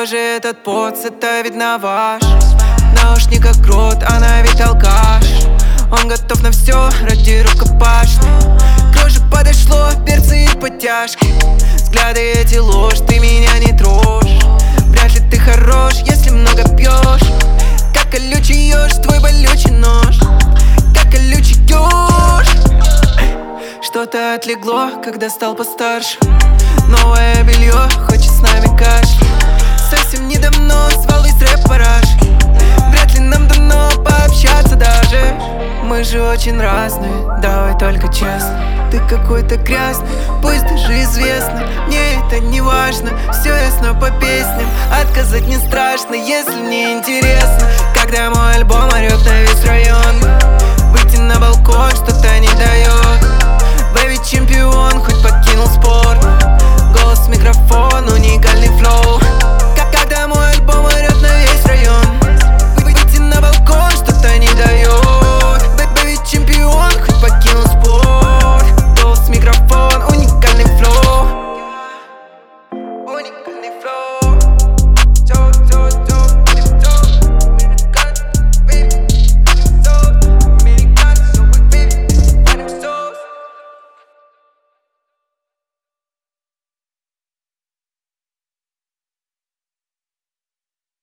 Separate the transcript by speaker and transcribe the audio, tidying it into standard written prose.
Speaker 1: Даже этот поц, это видно ваш. В наушниках крут, она ведь алкаш. Он готов на все ради рукопашной. Кружек подошло, перцы и подтяжки. Взгляды эти ложь, ты меня не трожь. Вряд ли ты хорош, если много пьешь. Как колючий еж, твой болючий нож. Как колючий еж. Что-то отлегло, когда стал постарше. Новое белье хочет с нами кашля. Совсем недавно звал из рэп-параш. Вряд ли нам дано пообщаться даже. Мы же очень разные, давай только честно. Ты какой-то грязный, пусть даже известный. Мне это не важно, все ясно по песням. Отказать не страшно, если не интересно. Когда мой альбом орёт на весь район, выйти на балкон что-то не дает. Бэби чемпион, хоть покинул